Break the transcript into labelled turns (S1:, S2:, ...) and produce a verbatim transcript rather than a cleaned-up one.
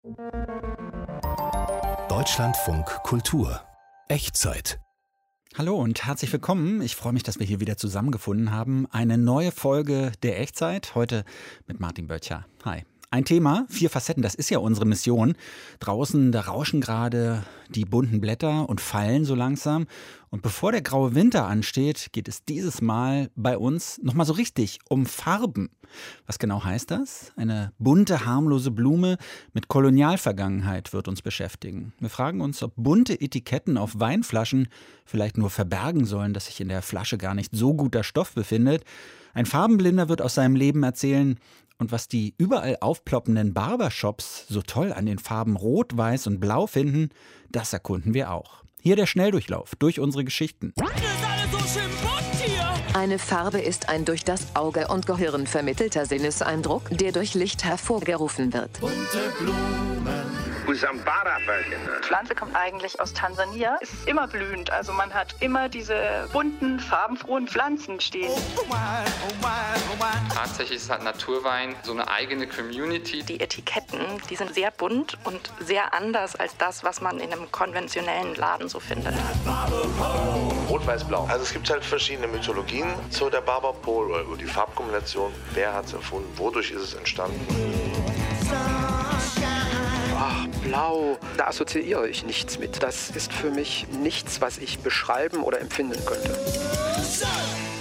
S1: Deutschlandfunk Kultur. Echtzeit.
S2: Hallo und herzlich willkommen. Ich freue mich, dass wir hier wieder zusammengefunden haben. Eine neue Folge der Echtzeit, heute mit Martin Böttcher. Hi. Ein Thema, vier Facetten, das ist ja unsere Mission. Draußen, da rauschen gerade die bunten Blätter und fallen so langsam. Und bevor der graue Winter ansteht, geht es dieses Mal bei uns nochmal so richtig um Farben. Was genau heißt das? Eine bunte, harmlose Blume mit Kolonialvergangenheit wird uns beschäftigen. Wir fragen uns, ob bunte Etiketten auf Weinflaschen vielleicht nur verbergen sollen, dass sich in der Flasche gar nicht so guter Stoff befindet. Ein Farbenblinder wird aus seinem Leben erzählen. Und was die überall aufploppenden Barbershops so toll an den Farben Rot, Weiß und Blau finden, das erkunden wir auch. Hier der Schnelldurchlauf durch unsere Geschichten.
S3: Eine Farbe ist ein durch das Auge und Gehirn vermittelter Sinneseindruck, der durch Licht hervorgerufen wird.
S4: Bunte Blumen.
S5: Die Pflanze kommt eigentlich aus Tansania. Es ist immer blühend, also man hat immer diese bunten, farbenfrohen Pflanzen stehen.
S6: Tatsächlich ist halt Naturwein so eine eigene Community.
S7: Die Etiketten, die sind sehr bunt und sehr anders als das, was man in einem konventionellen Laden so findet.
S8: Rot, Weiß, Blau. Also es gibt halt verschiedene Mythologien zu der Barber Pole oder über die Farbkombination. Wer hat es erfunden? Wodurch ist es entstanden?
S9: Ach, blau, da assoziiere ich nichts mit. Das ist für mich nichts, was ich beschreiben oder empfinden könnte.